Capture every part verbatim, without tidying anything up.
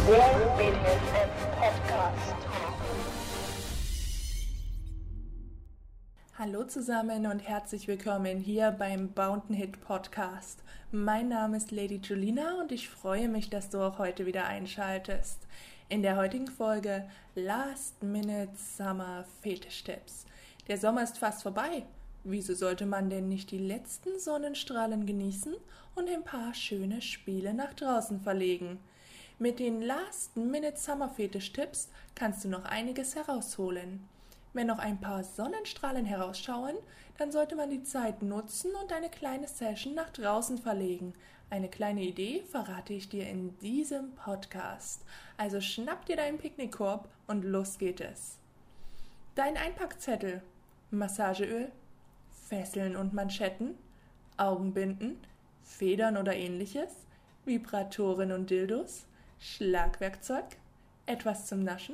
Der B D S M Podcast. Hallo zusammen und herzlich willkommen hier beim Bound and Hit Podcast. Mein Name ist Lady Julina und ich freue mich, dass du auch heute wieder einschaltest. In der heutigen Folge Last Minute Summer Fetisch-Tipps. Der Sommer ist fast vorbei. Wieso sollte man denn nicht die letzten Sonnenstrahlen genießen und ein paar schöne Spiele nach draußen verlegen? Mit den Last Minute Summer Fetisch-Tipps kannst du noch einiges herausholen. Wenn noch ein paar Sonnenstrahlen herausschauen, dann sollte man die Zeit nutzen und eine kleine Session nach draußen verlegen. Eine kleine Idee verrate ich dir in diesem Podcast. Also schnapp dir deinen Picknickkorb und los geht es. Dein Einpackzettel, Massageöl, Fesseln und Manschetten, Augenbinden, Federn oder ähnliches, Vibratoren und Dildos, Schlagwerkzeug, etwas zum Naschen,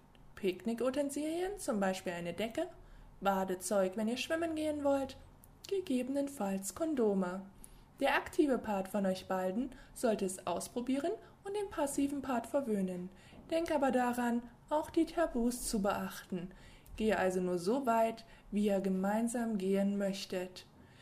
Picknickutensilien, zum Beispiel eine Decke, Badezeug, wenn ihr schwimmen gehen wollt, gegebenenfalls Kondome. Der aktive Part von euch beiden sollte es ausprobieren und den passiven Part verwöhnen. Denk aber daran, auch die Tabus zu beachten. Gehe also nur so weit, wie ihr gemeinsam gehen möchtet.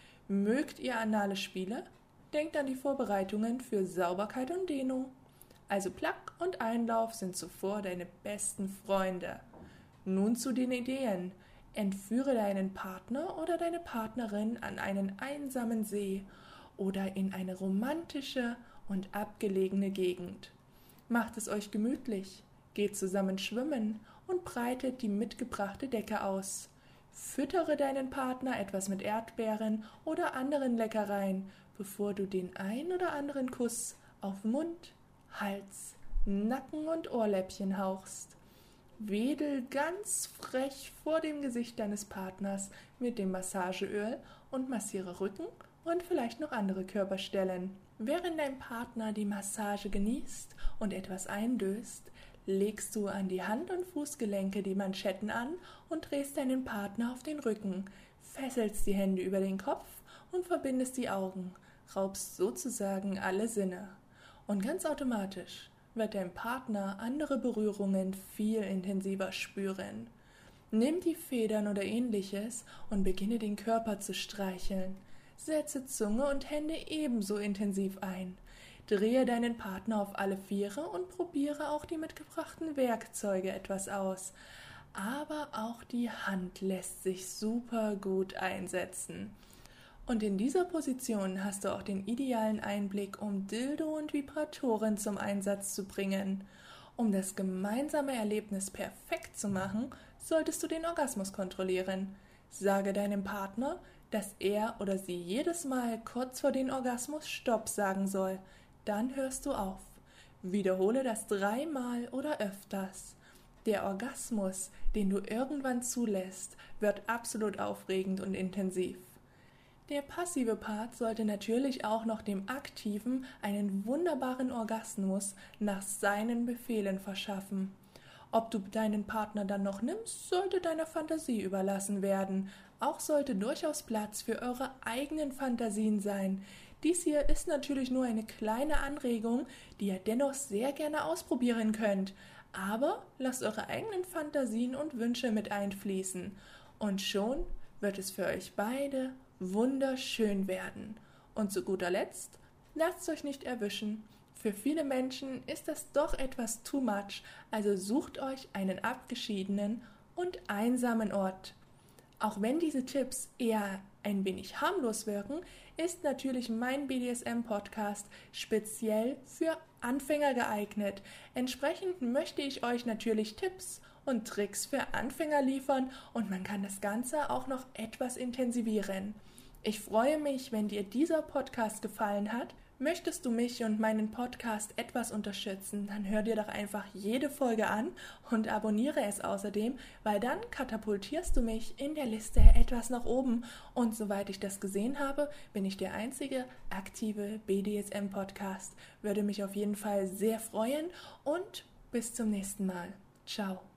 Mögt ihr anale Spiele? Denkt an die Vorbereitungen für Sauberkeit und Dehnung. Also Plug und Einlauf sind zuvor deine besten Freunde. Nun zu den Ideen. Entführe deinen Partner oder deine Partnerin an einen einsamen See oder in eine romantische und abgelegene Gegend. Macht es euch gemütlich, geht zusammen schwimmen und breitet die mitgebrachte Decke aus. Füttere deinen Partner etwas mit Erdbeeren oder anderen Leckereien, bevor du den ein oder anderen Kuss auf Mund, Hals, Nacken und Ohrläppchen hauchst. Wedel ganz frech vor dem Gesicht deines Partners mit dem Massageöl und massiere Rücken und vielleicht noch andere Körperstellen. Während dein Partner die Massage genießt und etwas eindöst, legst du an die Hand- und Fußgelenke die Manschetten an und drehst deinen Partner auf den Rücken, fesselst die Hände über den Kopf und verbindest die Augen, raubst sozusagen alle Sinne. Und ganz automatisch wird dein Partner andere Berührungen viel intensiver spüren. Nimm die Federn oder ähnliches und beginne den Körper zu streicheln. Setze Zunge und Hände ebenso intensiv ein. Drehe deinen Partner auf alle Viere und probiere auch die mitgebrachten Werkzeuge etwas aus. Aber auch die Hand lässt sich super gut einsetzen. Und in dieser Position hast du auch den idealen Einblick, um Dildo und Vibratoren zum Einsatz zu bringen. Um das gemeinsame Erlebnis perfekt zu machen, solltest du den Orgasmus kontrollieren. Sage deinem Partner, dass er oder sie jedes Mal kurz vor dem Orgasmus Stopp sagen soll. Dann hörst du auf. Wiederhole das dreimal oder öfters. Der Orgasmus, den du irgendwann zulässt, wird absolut aufregend und intensiv. Der passive Part sollte natürlich auch noch dem Aktiven einen wunderbaren Orgasmus nach seinen Befehlen verschaffen. Ob du deinen Partner dann noch nimmst, sollte deiner Fantasie überlassen werden. Auch sollte durchaus Platz für eure eigenen Fantasien sein. Dies hier ist natürlich nur eine kleine Anregung, die ihr dennoch sehr gerne ausprobieren könnt. Aber lasst eure eigenen Fantasien und Wünsche mit einfließen. Und schon wird es für euch beide wunderschön werden. Und zu guter Letzt, lasst euch nicht erwischen. Für viele Menschen ist das doch etwas too much, also sucht euch einen abgeschiedenen und einsamen Ort. Auch wenn diese Tipps eher ein wenig harmlos wirken, ist natürlich mein B D S M-Podcast speziell für Anfänger geeignet. Entsprechend möchte ich euch natürlich Tipps und Tricks für Anfänger liefern und man kann das Ganze auch noch etwas intensivieren. Ich freue mich, wenn dir dieser Podcast gefallen hat. Möchtest du mich und meinen Podcast etwas unterstützen, dann hör dir doch einfach jede Folge an und abonniere es außerdem, weil dann katapultierst du mich in der Liste etwas nach oben und soweit ich das gesehen habe, bin ich der einzige aktive B D S M-Podcast. Würde mich auf jeden Fall sehr freuen und bis zum nächsten Mal. Ciao.